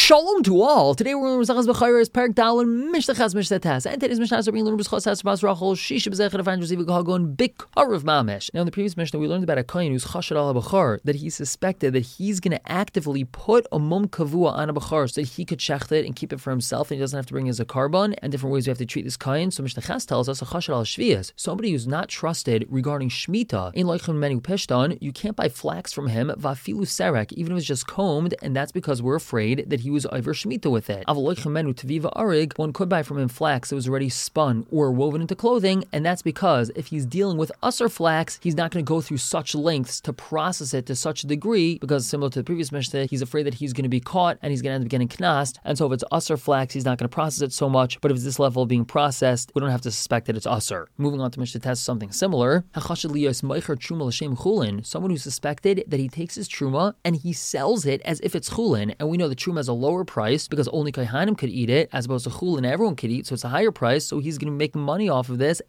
Shalom to all. Today we're going to learn B'chayres Perek Dalin Mishnah Chas Mishnah Tes. And today's Mishnah is being learned B'schos Hasbas Rachel Shisha B'zechet Evangelist Ziva Gagon Bikarav Mamish. Now in the previous Mishnah we learned about a kohen who's chashad al b'char, that he suspected that he's going to actively put a mum kavua on a b'char so that he could shecht it and keep it for himself and he doesn't have to bring his a carbon. And different ways we have to treat this kohen. So Mishnah Chas tells us a chashad al shvias, somebody who's not trusted regarding shmita in loichem menu pishtan, you can't buy flax from him vafilu serek, even if it's just combed, and that's because we're afraid that he was over shmita with it. One could buy from him flax that was already spun or woven into clothing, and that's because if he's dealing with usser flax, he's not going to go through such lengths to process it to such a degree, because similar to the previous Mishnah, he's afraid that he's going to be caught and he's going to end up getting knast, and so if it's usser flax, he's not going to process it so much, but if it's this level of being processed, we don't have to suspect that it's usser. Moving on to Mishnah Test, something similar. Someone who suspected that he takes his truma and he sells it as if it's chulin, and we know the truma has a lower price because only Kohanim could eat it, as opposed to chulin everyone could eat, so it's a higher price, so he's going to make money off of this.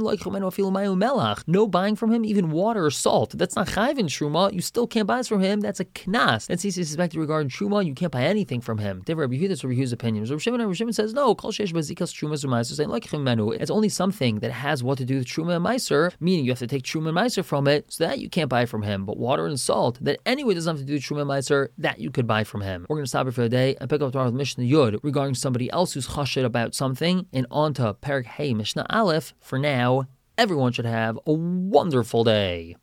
No buying from him even water or salt. That's not chayv in truma. You still can't buy this from him. That's a knas. And since he's suspected regarding truma, you can't buy anything from him. Rabbi Yehuda's opinion. Rabbi Shimon says no. It's only something that has what to do with truma and meiser, meaning you have to take truma and meiser from it, so that you can't buy from him. But water and salt that anyway doesn't have to do with truma and meiser, that you could buy from him. We're going to stop it for the day and pick up tomorrow with Mishnah Yud regarding somebody else who's chashid about something, and on to Perek Hey Mishnah Aleph. For now, everyone should have a wonderful day.